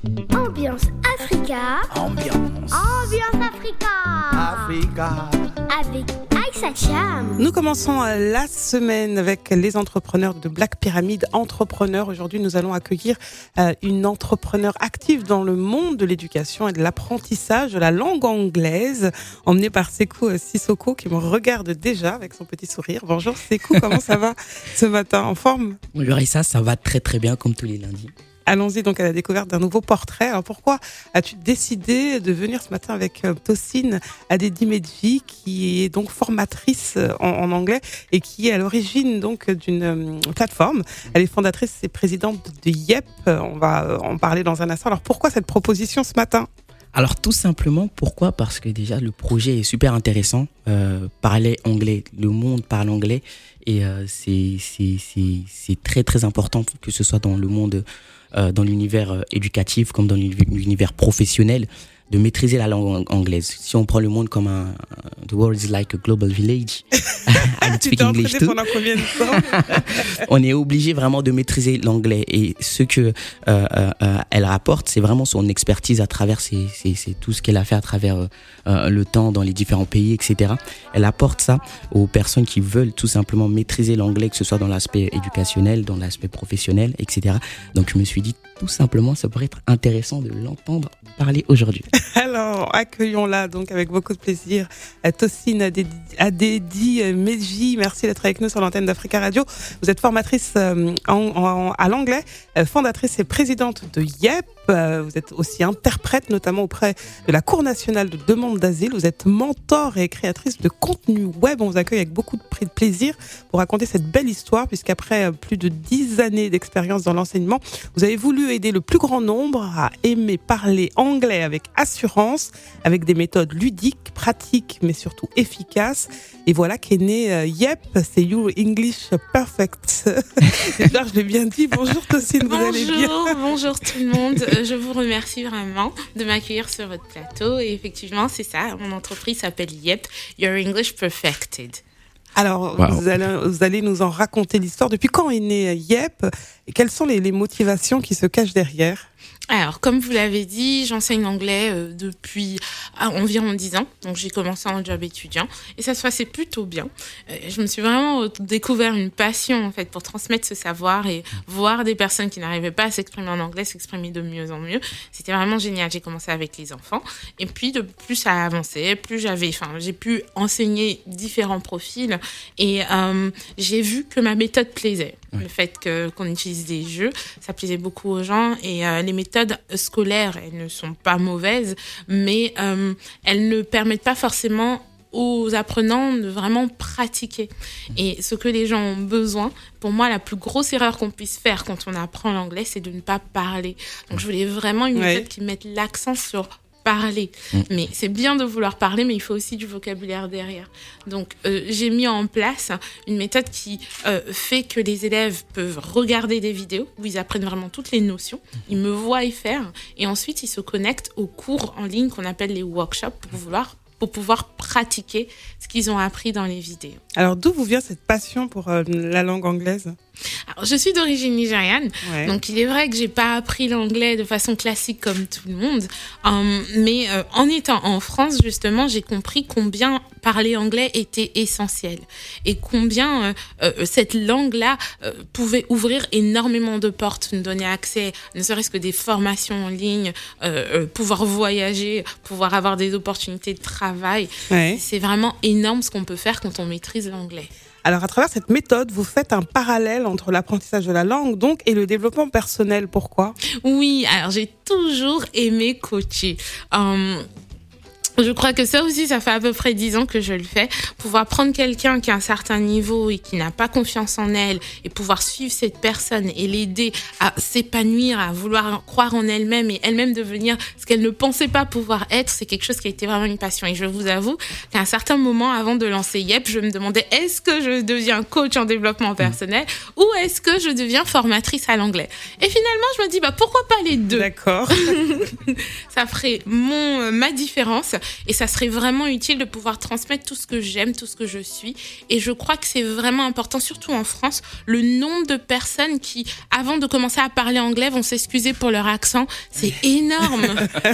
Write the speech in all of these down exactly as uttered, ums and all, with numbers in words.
Ambiance Africa. Ambiance. Ambiance Africa. Africa. Avec Aïssa Cham. Nous commençons la semaine avec les entrepreneurs de Black Pyramid Entrepreneurs. Aujourd'hui, nous allons accueillir une entrepreneure active dans le monde de l'éducation et de l'apprentissage de la langue anglaise, emmenée par Sekou Sissoko, qui me regarde déjà avec son petit sourire. Bonjour Sekou, comment ça va ce matin? En forme? Bonjour Aïssa, ça va très très bien comme tous les lundis. Allons-y donc à la découverte d'un nouveau portrait. Alors pourquoi as-tu décidé de venir ce matin avec Tosin Adedi-Medji, qui est donc formatrice en, en anglais et qui est à l'origine donc d'une euh, plateforme. Elle est fondatrice et présidente de Yep. On va en parler dans un instant. Alors pourquoi cette proposition ce matin? Alors tout simplement, pourquoi? Parce que déjà le projet est super intéressant. Euh, parler anglais, le monde parle anglais et euh, c'est, c'est, c'est, c'est très très important que ce soit dans le monde Euh, dans l'univers euh, éducatif comme dans l'univers professionnel, de maîtriser la langue anglaise. Si on prend le monde comme un, uh, the world is like a global village. I speak English too. Pendant combien de temps? On est obligé vraiment de maîtriser l'anglais et ce que euh, euh, elle rapporte, c'est vraiment son expertise à travers ses, ses, ses, tout ce qu'elle a fait à travers euh, le temps dans les différents pays, et cetera. Elle apporte ça aux personnes qui veulent tout simplement maîtriser l'anglais, que ce soit dans l'aspect éducationnel, dans l'aspect professionnel, et cetera. Donc je me suis dit tout simplement, ça pourrait être intéressant de l'entendre parler aujourd'hui. Alors, accueillons-la donc avec beaucoup de plaisir. Tosin Adedi-Medji, merci d'être avec nous sur l'antenne d'Africa Radio. Vous êtes formatrice en, en, à l'anglais, fondatrice et présidente de Yep. Vous êtes aussi interprète, notamment auprès de la Cour nationale de demande d'asile. Vous êtes mentor et créatrice de contenu web. On vous accueille avec beaucoup de plaisir pour raconter cette belle histoire, puisqu'après plus de dix années d'expérience dans l'enseignement, vous avez voulu aider le plus grand nombre à aimer parler anglais avec assurance, avec des méthodes ludiques, pratiques, mais surtout efficaces. Et voilà qu'est né euh, Yep, c'est Your English Perfect. J'espère que je l'ai bien dit. Bonjour Tosin, vous allez bien? Bonjour, bonjour tout le monde. Je vous remercie vraiment de m'accueillir sur votre plateau. Et effectivement, c'est ça, mon entreprise s'appelle Yep, Your English Perfected. Alors, wow. vous, allez, vous allez nous en raconter l'histoire. Depuis quand est né Yep et quelles sont les, les motivations qui se cachent derrière? Alors, comme vous l'avez dit, j'enseigne l'anglais euh, depuis ah, environ dix ans. Donc, j'ai commencé en job étudiant et ça se passait plutôt bien. Euh, je me suis vraiment découvert une passion, en fait, pour transmettre ce savoir et voir des personnes qui n'arrivaient pas à s'exprimer en anglais s'exprimer de mieux en mieux. C'était vraiment génial. J'ai commencé avec les enfants et puis, de plus ça a avancé, plus j'avais, enfin, j'ai pu enseigner différents profils et euh, j'ai vu que ma méthode plaisait. Oui. Le fait que, qu'on utilise des jeux, ça plaisait beaucoup aux gens et euh, les méthodes scolaires, elles ne sont pas mauvaises, mais euh, elles ne permettent pas forcément aux apprenants de vraiment pratiquer. Et ce que les gens ont besoin, pour moi, la plus grosse erreur qu'on puisse faire quand on apprend l'anglais, c'est de ne pas parler. Donc, je voulais vraiment une méthode ouais. qui mette l'accent sur parler. Mmh. Mais c'est bien de vouloir parler, mais il faut aussi du vocabulaire derrière. Donc, euh, j'ai mis en place une méthode qui euh, fait que les élèves peuvent regarder des vidéos où ils apprennent vraiment toutes les notions. Ils me voient y faire et ensuite, ils se connectent aux cours en ligne qu'on appelle les workshops pour vouloir pour pouvoir pratiquer ce qu'ils ont appris dans les vidéos. Alors, d'où vous vient cette passion pour euh, la langue anglaise ? Alors, je suis d'origine nigériane, ouais. donc il est vrai que j'ai pas appris l'anglais de façon classique comme tout le monde, um, mais euh, en étant en France, justement, j'ai compris combien parler anglais était essentiel et combien euh, euh, cette langue-là euh, pouvait ouvrir énormément de portes, nous donner accès, ne serait-ce que des formations en ligne, euh, euh, pouvoir voyager, pouvoir avoir des opportunités de travail. Ouais. C'est vraiment énorme ce qu'on peut faire quand on maîtrise l'anglais. Alors, à travers cette méthode, vous faites un parallèle entre l'apprentissage de la langue, donc, et le développement personnel. Pourquoi ? Oui, alors j'ai toujours aimé coacher. Um, Je crois que ça aussi, ça fait à peu près dix ans que je le fais. Pouvoir prendre quelqu'un qui a un certain niveau et qui n'a pas confiance en elle et pouvoir suivre cette personne et l'aider à s'épanouir, à vouloir croire en elle-même et elle-même devenir ce qu'elle ne pensait pas pouvoir être, c'est quelque chose qui a été vraiment une passion. Et je vous avoue qu'à un certain moment, avant de lancer Yep, je me demandais est-ce que je deviens coach en développement personnel ou est-ce que je deviens formatrice à l'anglais ? Et finalement, je me dis, bah, pourquoi pas les deux ? D'accord. Ça ferait mon, ma différence. et ça serait vraiment utile de pouvoir transmettre tout ce que j'aime, tout ce que je suis. Et je crois que c'est vraiment important, surtout en France, le nombre de personnes qui, avant de commencer à parler anglais, vont s'excuser pour leur accent. C'est énorme.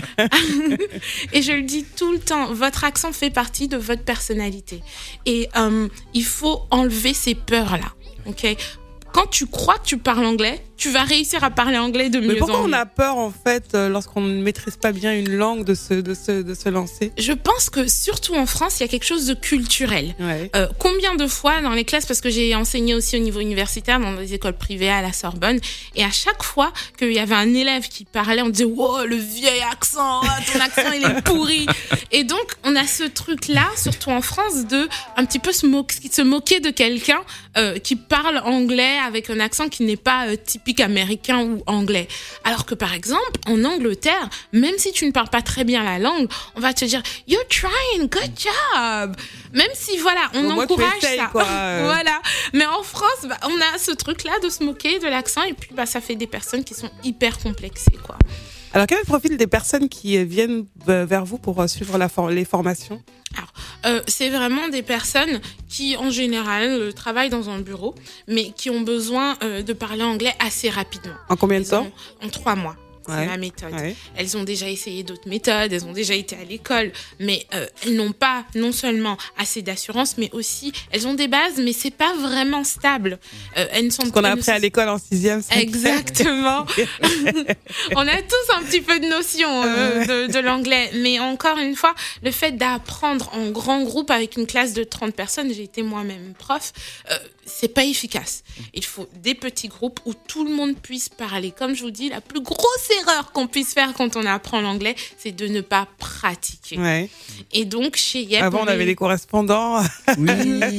Et je le dis tout le temps, votre accent fait partie de votre personnalité. Et euh, il faut enlever ces peurs-là. Okay? Quand tu crois que tu parles anglais, tu vas réussir à parler anglais de mieux en mieux. Mais pourquoi on a peur, en fait, euh, lorsqu'on ne maîtrise pas bien une langue, de se, de se, de se lancer? Je pense que, surtout en France, il y a quelque chose de culturel. Ouais. Euh, combien de fois dans les classes, parce que j'ai enseigné aussi au niveau universitaire, dans des écoles privées à la Sorbonne, et à chaque fois qu'il y avait un élève qui parlait, on disait « Wow, le vieil accent, ton accent, il est pourri !» Et donc, on a ce truc-là, surtout en France, de un petit peu se, mo- se moquer de quelqu'un euh, qui parle anglais avec un accent qui n'est pas euh, typique américain ou anglais. Alors que par exemple, en Angleterre, même si tu ne parles pas très bien la langue, on va te dire « You're trying, good job !» Même si, voilà, on Au moins, tu encourage essayes, ça. quoi, euh. Voilà. Mais en France, bah, on a ce truc-là de se moquer de l'accent et puis bah, ça fait des personnes qui sont hyper complexées, quoi. Alors, quel est le profil des personnes qui viennent vers vous pour suivre la for- les formations? Alors, euh, c'est vraiment des personnes qui, en général, euh, travaillent dans un bureau, mais qui ont besoin euh, de parler anglais assez rapidement. En combien de Ils temps? ont- En trois mois. C'est Ouais. ma méthode. Ouais. Elles ont déjà essayé d'autres méthodes, elles ont déjà été à l'école, mais euh, elles n'ont pas non seulement assez d'assurance, mais aussi elles ont des bases, mais c'est pas vraiment stable. Euh, elles ne sont Ce qu'on a elles ne appris à sont- l'école en sixième. cinquième. Exactement. On a tous un petit peu de notion euh, de, de l'anglais, mais encore une fois, le fait d'apprendre en grand groupe avec une classe de trente personnes, j'ai été moi-même prof, euh, c'est pas efficace. Il faut des petits groupes où tout le monde puisse parler. Comme je vous dis, la plus grosse erreur qu'on puisse faire quand on apprend l'anglais, c'est de ne pas pratiquer. Ouais. Et donc, chez Yep, Avant, on est- avait les correspondants. Oui,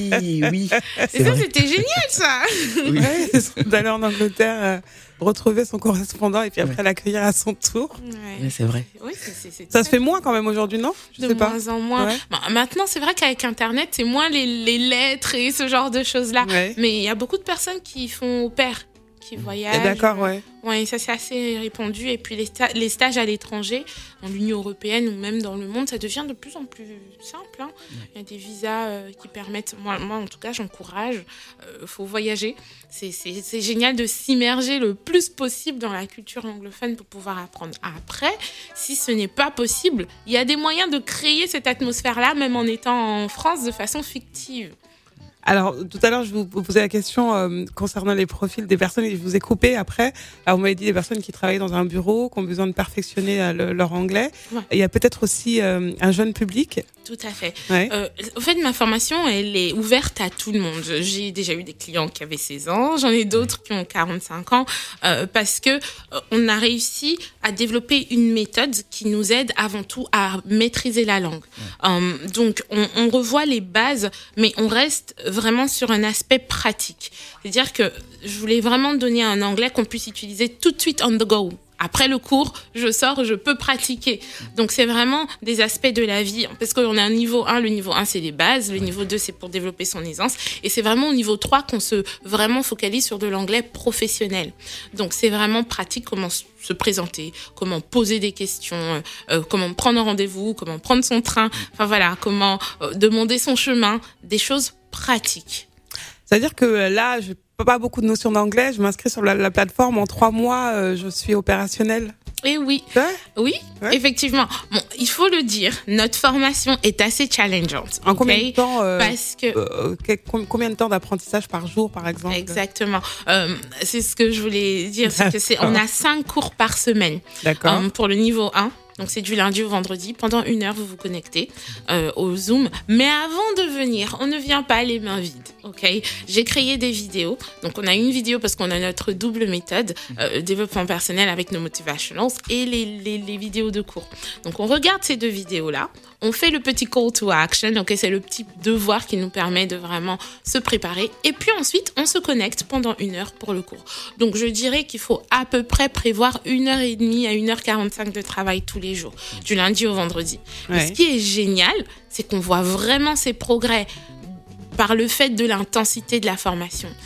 oui. Et C'est ça, vrai. c'était génial, ça. Ouais, d'aller en Angleterre, euh, retrouver son correspondant et puis après l'accueillir à son tour. Ouais. Ouais, c'est vrai. Oui, c'est, c'est, c'est Ça se fait moins quand même aujourd'hui, non? Je de sais pas. moins en moins. Ouais. Bon, maintenant, c'est vrai qu'avec Internet, c'est moins les, les lettres et ce genre de choses-là. Ouais. Mais il y a beaucoup de personnes qui font au pair, qui voyagent. Et d'accord, ouais. Ouais, ça c'est assez répandu. Et puis les, sta- les stages à l'étranger, dans l'Union européenne ou même dans le monde, ça devient de plus en plus simple. Hein. Il y a des visas euh, qui permettent, moi, moi en tout cas, j'encourage. Il euh, faut voyager. C'est, c'est, c'est génial de s'immerger le plus possible dans la culture anglophone pour pouvoir apprendre. Après, si ce n'est pas possible, il y a des moyens de créer cette atmosphère-là, même en étant en France, de façon fictive. Alors, tout à l'heure, je vous posais la question euh, concernant les profils des personnes et je vous ai coupé après. Alors, vous m'avez dit des personnes qui travaillent dans un bureau, qui ont besoin de perfectionner euh, le- leur anglais. Ouais. Il y a peut-être aussi euh, un jeune public. Tout à fait. Ouais. Euh, au fait, ma formation, elle est ouverte à tout le monde. J'ai déjà eu des clients qui avaient seize ans, j'en ai d'autres qui ont quarante-cinq ans, euh, parce que euh, on a réussi à développer une méthode qui nous aide avant tout à maîtriser la langue. Euh, donc, on, on revoit les bases, mais on reste vraiment sur un aspect pratique. C'est-à-dire que je voulais vraiment donner un anglais qu'on puisse utiliser tout de suite on the go. Après le cours, je sors, je peux pratiquer. Donc, c'est vraiment des aspects de la vie. Parce qu'on a un niveau un, le niveau un, c'est les bases. Le niveau deux, c'est pour développer son aisance. Et c'est vraiment au niveau trois qu'on se vraiment focalise sur de l'anglais professionnel. Donc, c'est vraiment pratique comment se présenter, comment poser des questions, euh, comment prendre un rendez-vous, comment prendre son train. Enfin, voilà, comment euh, demander son chemin. Des choses pratiques. C'est-à-dire que là, je n'ai pas beaucoup de notions d'anglais. Je m'inscris sur la, la plateforme. En trois mois, euh, je suis opérationnelle. Et oui, Ouais. oui, Ouais. effectivement. Bon, il faut le dire, notre formation est assez challengeante. En ok combien de temps euh, Parce que euh, quel- com- Combien de temps d'apprentissage par jour, par exemple? exactement, euh, c'est ce que je voulais dire, c'est que c'est on a cinq cours par semaine D'accord. euh, pour le niveau un. Donc, c'est du lundi au vendredi. Pendant une heure, vous vous connectez euh, au Zoom. Mais avant de venir, on ne vient pas les mains vides, ok? J'ai créé des vidéos. Donc, on a une vidéo parce qu'on a notre double méthode, euh, développement personnel avec nos motivationals et les, les, les vidéos de cours. Donc, on regarde ces deux vidéos-là. On fait le petit call to action, ok? C'est le petit devoir qui nous permet de vraiment se préparer. Et puis ensuite, on se connecte pendant une heure pour le cours. Donc, je dirais qu'il faut à peu près prévoir une heure et demie à une heure quarante-cinq de travail tous les jours, du lundi au vendredi. Ouais. Et ce qui est génial, c'est qu'on voit vraiment ces progrès par le fait de l'intensité de la formation.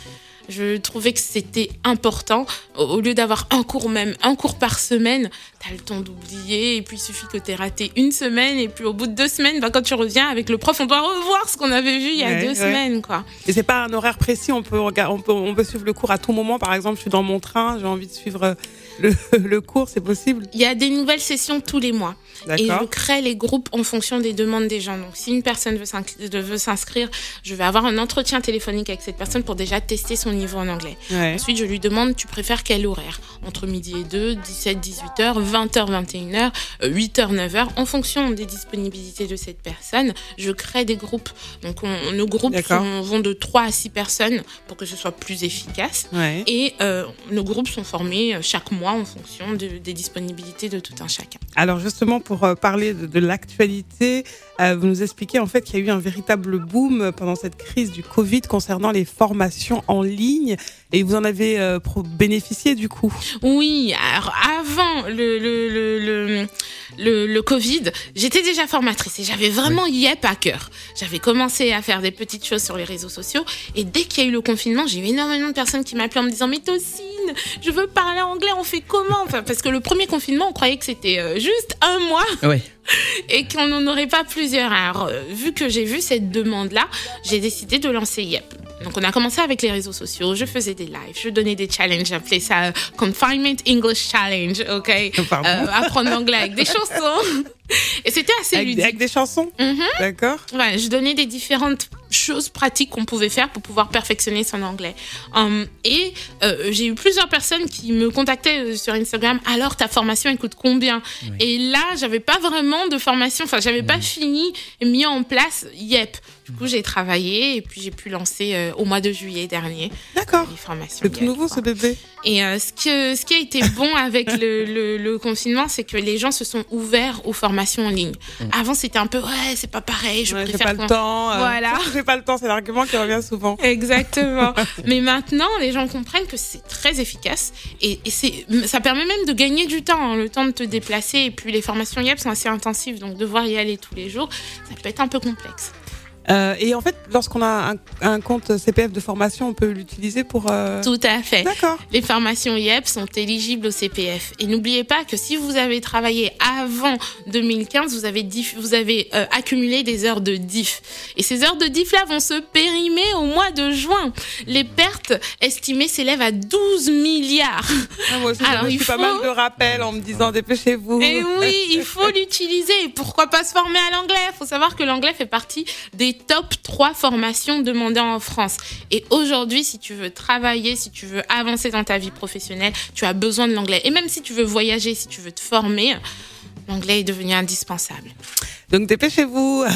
Je trouvais que c'était important. Au lieu d'avoir un cours, même un cours par semaine, t'as le temps d'oublier. Et puis, il suffit que t'aies raté une semaine. Et puis, au bout de deux semaines, bah, quand tu reviens avec le prof, on doit revoir ce qu'on avait vu il y a Ouais, deux ouais. semaines, quoi. Et c'est pas un horaire précis, on peut, rega- on peut, on peut suivre le cours à tout moment. Par exemple, je suis dans mon train, j'ai envie de suivre le, le cours, c'est possible? Il y a des nouvelles sessions tous les mois. Et je D'accord. crée les groupes en fonction des demandes des gens. Donc, si une personne veut, s'incl- veut s'inscrire, je vais avoir un entretien téléphonique avec cette personne pour déjà tester son niveau en anglais. Ouais. Ensuite, je lui demande, tu préfères quel horaire? Entre midi et deux, dix-sept, dix-huit heures, vingt heures, vingt et une heures, huit heures, neuf heures. En fonction des disponibilités de cette personne, je crée des groupes. Donc, on, nos groupes D'accord. sont- vont de trois à six personnes pour que ce soit plus efficace. Ouais. Et euh, nos groupes sont formés chaque mois en fonction de- des disponibilités de tout un chacun. Alors justement, pour euh, parler de, de l'actualité, euh, vous nous expliquez en fait qu'il y a eu un véritable boom pendant cette crise du Covid concernant les formations en ligne et vous en avez euh, pro- bénéficié du coup. Oui, alors avant le, le, le, le, le, le Covid, j'étais déjà formatrice et j'avais vraiment Yep à cœur. J'avais commencé à faire des petites choses sur les réseaux sociaux et dès qu'il y a eu le confinement, j'ai eu énormément de personnes qui m'appelaient en me disant « Mais Tocine, je veux parler anglais, on fait comment ?» Enfin, parce que le premier confinement, on croyait que c'était euh, juste un mois Ouais. et qu'on n'en aurait pas plusieurs. Alors, euh, vu que j'ai vu cette demande-là, j'ai décidé de lancer Yep. Donc, on a commencé avec les réseaux sociaux. Je faisais des lives, je donnais des challenges. J'appelais ça euh, Confinement English Challenge, ok? Pardon. Euh, apprendre l'anglais avec des chansons. Et c'était assez Avec, ludique. avec des chansons. Mhm. D'accord. Ouais, je donnais des différentes choses pratiques qu'on pouvait faire pour pouvoir perfectionner son anglais. Um, et euh, j'ai eu plusieurs personnes qui me contactaient sur Instagram. Alors, ta formation, elle coûte combien? Oui. Et là, j'avais pas vraiment de formation. Enfin, j'avais pas fini et mis en place Yep. Du coup, j'ai travaillé et puis j'ai pu lancer euh, au mois de juillet dernier D'accord. les formations. C'est tout Yep, nouveau quoi. ce bébé. Et euh, ce, que, ce qui a été bon avec le, le, le confinement, c'est que les gens se sont ouverts aux formations en ligne. Avant, c'était un peu, ouais, c'est pas pareil, je Ouais, j'ai préfère pas qu'on- le temps. euh, Voilà. J'ai pas le temps, c'est l'argument qui revient souvent. Exactement. Mais maintenant, les gens comprennent que c'est très efficace et, et c'est, ça permet même de gagner du temps, hein, le temps de te déplacer. Et puis, les formations Yep sont assez intensives, donc devoir y aller tous les jours, ça peut être un peu complexe. Euh, et en fait, lorsqu'on a un, un compte C P F de formation, on peut l'utiliser pour. euh, Tout à fait. D'accord. Les formations Yep sont éligibles au C P F. Et n'oubliez pas que si vous avez travaillé avant deux mille quinze, vous avez, diff, vous avez euh, accumulé des heures de diff. Et ces heures de diff-là vont se périmer au mois de juin. Les pertes estimées s'élèvent à douze milliards. Ah, moi aussi, Alors, j'ai il reçu pas faut- mal de rappels en me disant dépêchez-vous. Et oui, il faut l'utiliser. Et pourquoi pas se former à l'anglais? Il faut savoir que l'anglais fait partie des top trois formations demandées en France. Et aujourd'hui, si tu veux travailler, si tu veux avancer dans ta vie professionnelle, tu as besoin de l'anglais. Et même si tu veux voyager, si tu veux te former, l'anglais est devenu indispensable. Donc dépêchez-vous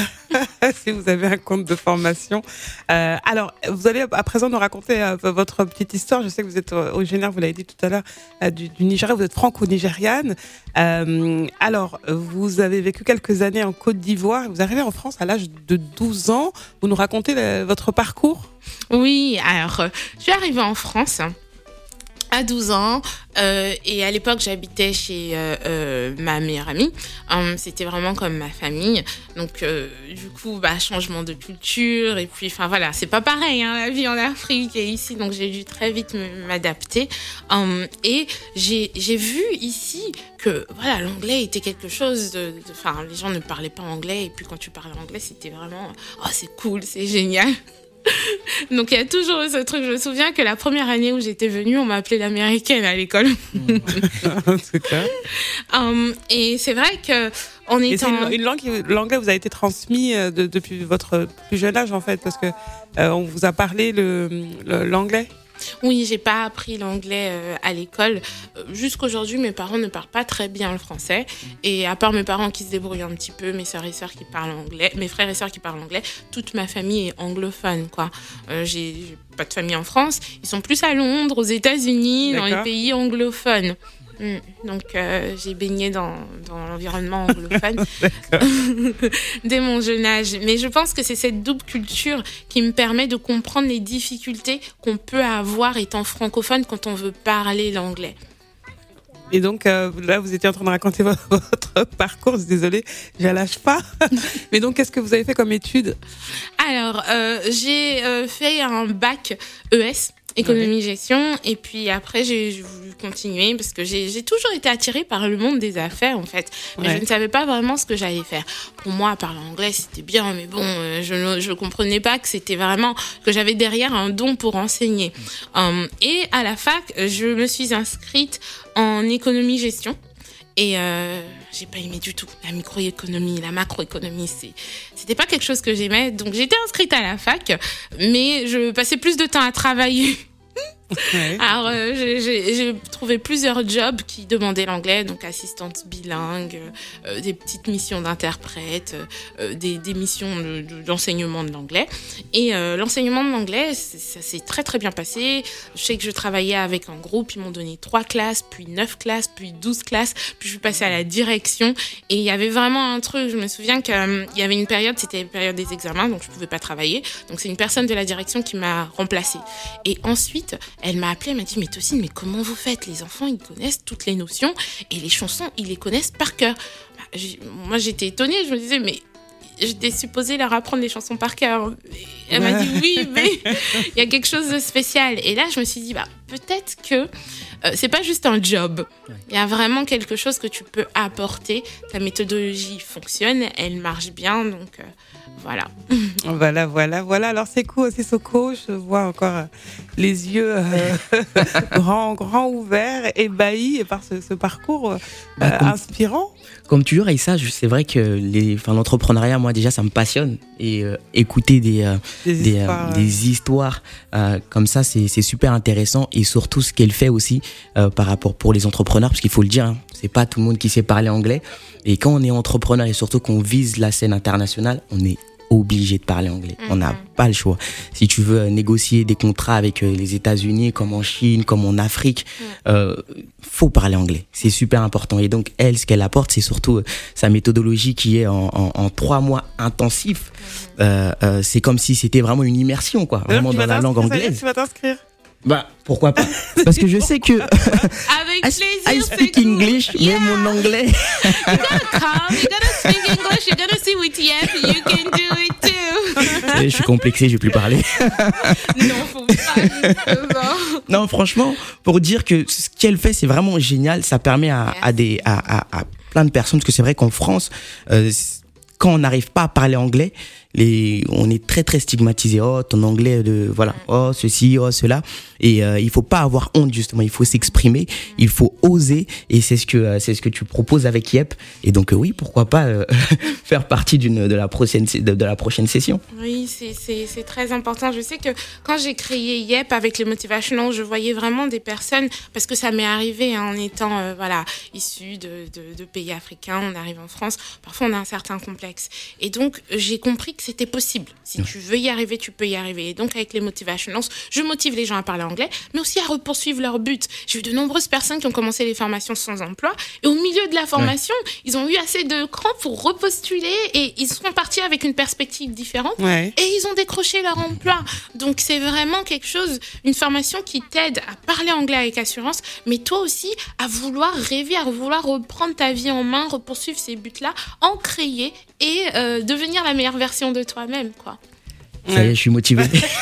si vous avez un compte de formation. Euh, alors, vous allez à présent nous raconter euh, votre petite histoire. Je sais que vous êtes originaire, vous l'avez dit tout à l'heure, euh, du, du Nigeria. Vous êtes franco-nigériane. Euh, alors, vous avez vécu quelques années en Côte d'Ivoire. Vous arrivez en France à l'âge de douze ans. Vous nous racontez le- votre parcours? Oui, alors, euh, je suis arrivée en France à douze ans euh, et à l'époque j'habitais chez euh, euh, ma meilleure amie. Um, c'était vraiment comme ma famille. Donc euh, du coup, bah, changement de culture et puis enfin voilà, c'est pas pareil hein, la vie en Afrique et ici, donc j'ai dû très vite me- m'adapter. Um, et j'ai j'ai vu ici que voilà, l'anglais était quelque chose de enfin les gens ne parlaient pas anglais et puis quand tu parlais anglais, c'était vraiment oh c'est cool, c'est génial. Donc il y a toujours eu ce truc. Je me souviens que la première année où j'étais venue, on m'appelait l'américaine à l'école. En tout cas. Um, et c'est vrai que en Et c'est étant une, une langue, qui- l'anglais vous a été transmis euh, de- depuis votre plus jeune âge en fait, parce que euh, on vous a parlé le, le- l'anglais. oui, j'ai pas appris l'anglais euh, à l'école. Euh, Jusqu'aujourd'hui, mes parents ne parlent pas très bien le français. Et à part mes parents qui se débrouillent un petit peu, mes sœurs et sœurs qui parlent anglais, mes frères et sœurs qui parlent anglais, toute ma famille est anglophone, quoi. Euh, j'ai, j'ai pas de famille en France. Ils sont plus à Londres, aux États-Unis, dans les D'accord. pays anglophones. Mm. Donc, euh, j'ai baigné dans, dans l'environnement anglophone dès mon jeune âge. Mais je pense que c'est cette double culture qui me permet de comprendre les difficultés qu'on peut avoir étant francophone quand on veut parler l'anglais. Et donc euh, là, vous étiez en train de raconter votre, votre parcours. Je suis désolée, je la lâche pas. Mais donc, qu'est-ce que vous avez fait comme études? Alors, euh, j'ai euh, fait un bac E S, économie-gestion. Et puis après, j'ai, j'ai voulu continuer parce que j'ai, j'ai toujours été attirée par le monde des affaires, en fait. Mais Ouais. je ne savais pas vraiment ce que j'allais faire. Pour moi, parler anglais, c'était bien, mais bon, euh, je ne je comprenais pas que c'était vraiment, que j'avais derrière un don pour enseigner. Um, et à la fac, je me suis inscrite en économie-gestion. Et euh, j'ai pas aimé du tout la microéconomie, la macroéconomie. C'est, c'était pas quelque chose que j'aimais. Donc j'étais inscrite à la fac, mais je passais plus de temps à travailler. Ouais. Alors euh, j'ai, j'ai, j'ai trouvé plusieurs jobs qui demandaient l'anglais, donc assistante bilingue, euh, des petites missions d'interprète, euh, des, des missions de, de, d'enseignement de l'anglais. Et euh, l'enseignement de l'anglais, c'est, ça s'est très très bien passé. Je sais que je travaillais avec un groupe, ils m'ont donné trois classes, puis neuf classes, puis douze classes, puis je suis passée à la direction. Et il y avait vraiment un truc, je me souviens qu'il euh, y avait une période, c'était la période des examens, donc je pouvais pas travailler. Donc c'est une personne de la direction qui m'a remplacée. Et ensuite, elle m'a appelée, elle m'a dit, mais Tocine, mais comment vous faites? Les enfants, ils connaissent toutes les notions et les chansons, ils les connaissent par cœur. Bah, j'ai, moi, j'étais étonnée, je me disais, mais j'étais supposée leur apprendre les chansons par cœur. Et elle m'a dit, oui, mais il y a quelque chose de spécial. Et là, je me suis dit, bah, peut-être que euh, c'est pas juste un job. Il y a vraiment quelque chose que tu peux apporter. Ta méthodologie fonctionne, elle marche bien, donc... Euh, Voilà. Voilà, voilà, voilà. Alors, c'est cool, Sissoko. Je vois encore euh, les yeux euh, grands, grands ouverts, ébahis par ce, ce parcours euh, Bah, comme- inspirant. Comme toujours, Aïssa, je- c'est vrai que les, enfin, l'entrepreneuriat, moi déjà, ça me passionne. Et euh, écouter des, euh, Des, des, euh, histoires. euh, des histoires euh, comme ça, c'est, c'est super intéressant. Et surtout, ce qu'elle fait aussi euh, par rapport pour les entrepreneurs, parce qu'il faut le dire, hein, c'est pas tout le monde qui sait parler anglais. Et quand on est entrepreneur et surtout qu'on vise la scène internationale, on est obligé de parler anglais. On n'a Mhm. pas le choix. Si tu veux euh, négocier des contrats avec euh, les États-Unis, comme en Chine, comme en Afrique, euh, faut parler anglais. C'est super important. Et donc, elle, ce qu'elle apporte, c'est surtout euh, sa méthodologie qui est en, en, en trois mois intensifs. Euh, euh, c'est comme si c'était vraiment une immersion, quoi. d'ailleurs, Vraiment tu dans vas la langue t'inscrire, ça y est, anglaise. Tu vas t'inscrire. Bah, pourquoi pas? Parce que je sais que Avec I, plaisir, I c'est speak cool. English, Yeah. mais mon anglais. You're gonna come, you're gonna speak English, you're gonna see with Yep, you can do it too. Je suis complexé, je vais plus parler. Non, faut pas, justement. Non, franchement, pour dire que ce qu'elle fait, c'est vraiment génial. Ça permet à, à des, à, à, à plein de personnes, parce que c'est vrai qu'en France, euh, quand on n'arrive pas à parler anglais, les, on est très très stigmatisé. Oh, ton anglais de, voilà, oh ceci, oh cela. Et euh, il faut pas avoir honte justement. Il faut s'exprimer, il faut oser. Et c'est ce que euh, c'est ce que tu proposes avec Yep. Et donc euh, oui, pourquoi pas euh, faire partie d'une de la prochaine de, de la prochaine session. Oui, c'est, c'est, c'est très important. Je sais que quand j'ai créé Yep avec les Motivational, je voyais vraiment des personnes, parce que ça m'est arrivé hein, en étant euh, voilà, issue de, de, de pays africains, on arrive en France, parfois on a un certain complexe. Et donc, j'ai compris que c'était possible. Si tu veux y arriver, tu peux y arriver. Et donc, avec les Motivationals, je motive les gens à parler anglais, mais aussi à repoursuivre leur but. J'ai eu de nombreuses personnes qui ont commencé les formations sans emploi, et au milieu de la formation, ils ont eu assez de cran pour repostuler, et ils sont partis avec une perspective différente. Ouais. Et ils ont décroché leur emploi. Donc, c'est vraiment quelque chose, une formation qui t'aide à parler anglais avec assurance, mais toi aussi, à vouloir rêver, à vouloir reprendre ta vie en main, repoursuivre ces buts-là, en créer et euh, devenir la meilleure version de toi-même, quoi. Ça y est, je suis motivé.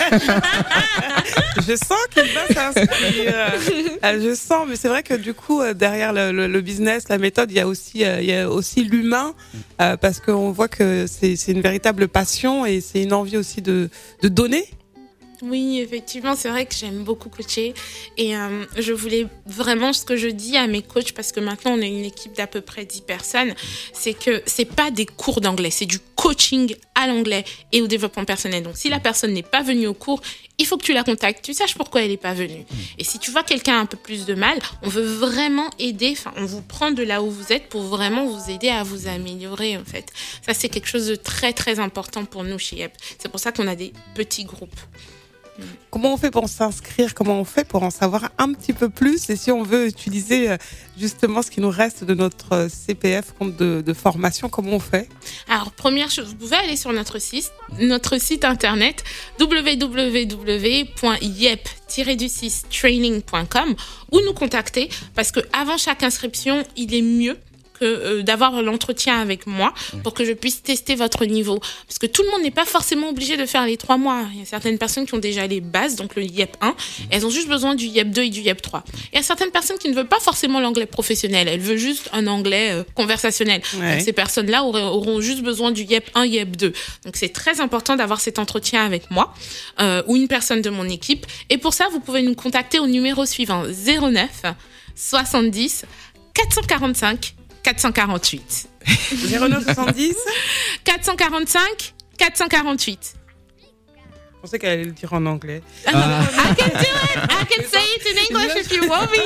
Je sens qu'il va s'inscrire. Euh, je sens, mais c'est vrai que du coup, euh, derrière le, le, le business, la méthode, il y a aussi, euh, il y a aussi l'humain, euh, parce qu'on voit que c'est, c'est une véritable passion et c'est une envie aussi de, de donner. Oui, effectivement, c'est vrai que j'aime beaucoup coacher et euh, je voulais vraiment, ce que je dis à mes coachs, parce que maintenant on est une équipe d'à peu près dix personnes, c'est que c'est pas des cours d'anglais, c'est du coaching à l'anglais et au développement personnel. Donc si la personne n'est pas venue au cours, il faut que tu la contactes, tu saches pourquoi elle n'est pas venue. Et si tu vois quelqu'un a un peu plus de mal, on veut vraiment aider, enfin on vous prend de là où vous êtes pour vraiment vous aider à vous améliorer en fait. Ça c'est quelque chose de très très important pour nous chez Yep. C'est pour ça qu'on a des petits groupes. Comment on fait pour s'inscrire? Comment on fait pour en savoir un petit peu plus? Et si on veut utiliser euh, justement ce qui nous reste de notre euh, C P F, compte de, de formation, comment on fait? Alors, première chose, vous pouvez aller sur notre site, notre site internet w w w point yep tiret du six training point com ou nous contacter parce que avant chaque inscription, il est mieux que euh, d'avoir l'entretien avec moi pour que je puisse tester votre niveau. Parce que tout le monde n'est pas forcément obligé de faire les trois mois. Il y a certaines personnes qui ont déjà les bases, donc le Y E P un, et elles ont juste besoin du Y E P deux et du Y E P trois. Il y a certaines personnes qui ne veulent pas forcément l'anglais professionnel, elles veulent juste un anglais euh, conversationnel. Ouais. Donc ces personnes-là auraient, auront juste besoin du Y E P un, Y E P deux. Donc c'est très important d'avoir cet entretien avec moi euh, ou une personne de mon équipe. Et pour ça, vous pouvez nous contacter au numéro suivant zéro neuf soixante-dix quatre cent quarante-cinq quatre cent quarante-huit. zéro neuf soixante-dix quatre cent quarante-cinq quatre cent quarante-huit. Je pensais qu'elle allait le dire en anglais. Ah. I can do it. I can say it in English if you want me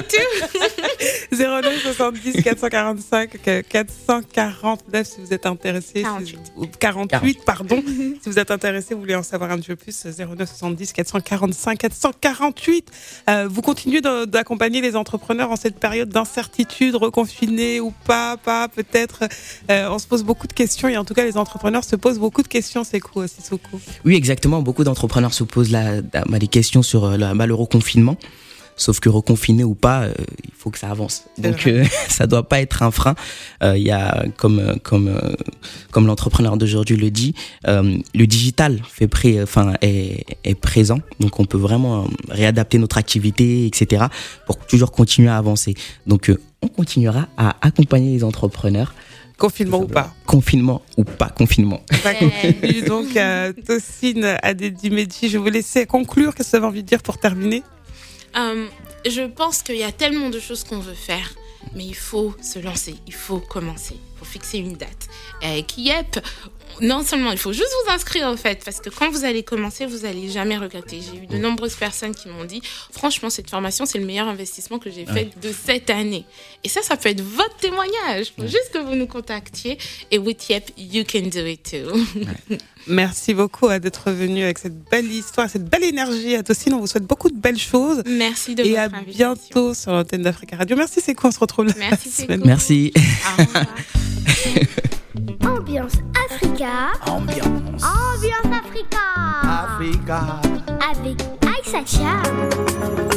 to. zéro neuf soixante-dix quatre cent quarante-cinq quatre cent quarante-neuf si vous êtes intéressé. quarante-huit. Si, quarante-huit, pardon. Si vous êtes intéressé, vous voulez en savoir un petit peu plus, zéro neuf soixante-dix quatre cent quarante-cinq quatre cent quarante-huit. Euh, vous continuez de, d'accompagner les entrepreneurs en cette période d'incertitude, reconfinés ou pas, pas peut-être. Euh, on se pose beaucoup de questions et en tout cas, les entrepreneurs se posent beaucoup de questions, c'est cool, Sissoko. Oui, exactement. Beaucoup d'entrepreneurs entrepreneurs se posent la, la, des questions sur le malheureux confinement. Sauf que reconfiné ou pas, euh, il faut que ça avance. Donc euh, ça doit pas être un frein. Il euh, y a comme comme euh, comme l'entrepreneur d'aujourd'hui le dit, euh, le digital fait pré, enfin est, est présent. Donc on peut vraiment réadapter notre activité, et cetera pour toujours continuer à avancer. Donc euh, on continuera à accompagner les entrepreneurs. Confinement ou pas. Confinement ou pas confinement. Yeah. Donc, euh, Tosin Adedimedji, je vais vous laisser conclure. Qu'est-ce que vous avez envie de dire pour terminer? euh, Je pense qu'il y a tellement de choses qu'on veut faire, mais il faut se lancer, il faut commencer, il faut fixer une date. Et avec Y E P, non seulement il faut juste vous inscrire en fait, parce que quand vous allez commencer, vous allez jamais regretter. J'ai eu de nombreuses personnes qui m'ont dit, franchement, cette formation, c'est le meilleur investissement que j'ai fait ouais. de cette année. Et ça, ça peut être votre témoignage. Il faut ouais. juste que vous nous contactiez. Et with Y E P, you can do it too. Ouais. Merci beaucoup hein, d'être venu avec cette belle histoire, cette belle énergie à Tosin. On vous souhaite beaucoup de belles choses. Merci de et votre à invitation. Bientôt sur l'antenne d'Africa Radio. Merci, c'est quoi? On se retrouve la Merci, semaine. Merci. Au revoir. Ambiance Africa. Ambiance. Ambiance Africa. Africa. Avec Aïssa Cham.